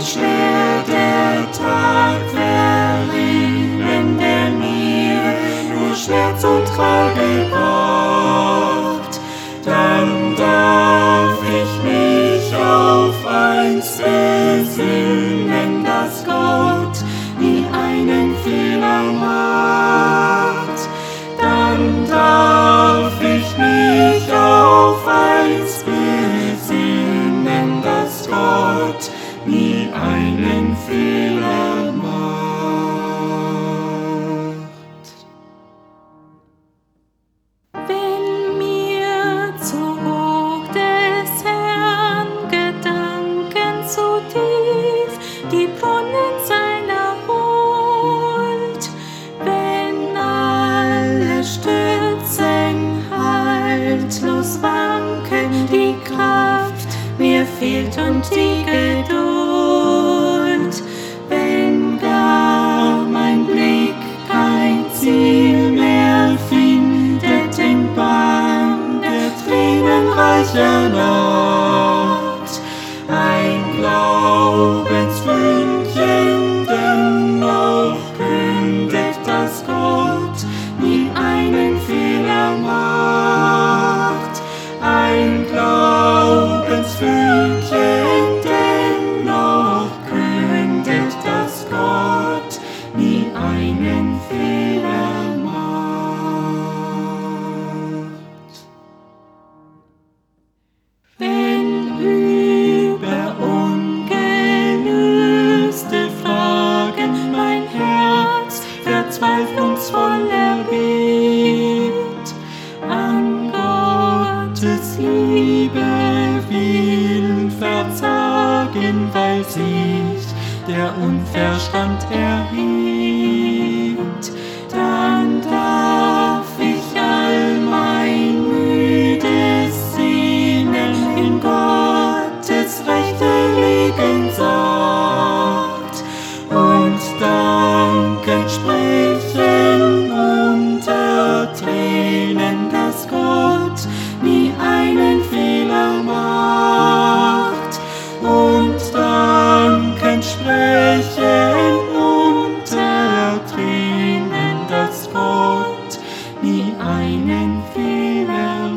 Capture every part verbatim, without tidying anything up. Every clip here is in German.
schwer der Tag verrinnen, der mir nur Schmerz und Trage bracht, dann darf ich mich auf eins besinnen, dass Gott nie einen Fehler macht. Dann darf ich mich auf eins besinnen, dass Gott nie einen Fehler macht. Wenn mir zu hoch des Herrn Gedanken zu tief die Brunnen seiner Huld, wenn alle Stützen haltlos wanken, die Kraft mir fehlt und die Geduld, wenn gar mein Blick kein Ziel mehr findet in Bahn der tränenreicher Nacht, ein Glaubensfünkchen dennoch kündet, dass Gott nie einen Fehler macht, ein Glaubensfünkchen dennoch kündet, dass Gott nie einen Fehler macht. Wenn über ungelöste Fragen mein Herz verzweiflungsvoll erbebt, an Gottes Liebe will verzagen, weil sich der Unverstand erhebt, dann darf ich all mein müdes Sehnen in Gottes Rechte legen sacht und Danken sprechen unter Tränen, dass Gott nie einen Fehler macht, und Danken sprechen unter Tränen, dass Gott nie einen Fehler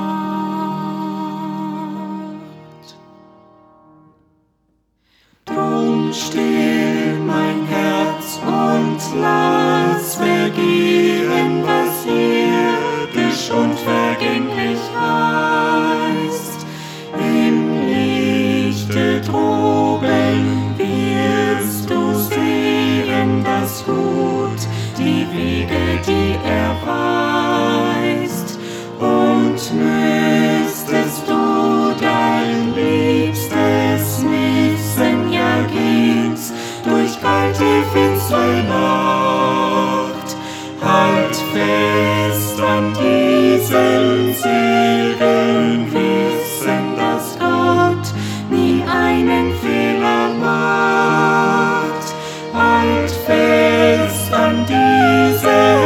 macht. Drum still mein Herz und lass vergehen, was irdisch und vergänglich heißt. Im Lichte droben wirst du sehen, dass gut die Wege, die er weist, und müsstest du dein Liebstes missen, ja ging's durch kalte, finstere Nacht, halt fest an diesem seligen Wissen, dass Gott nie einen Fehler macht, halt fest an diesem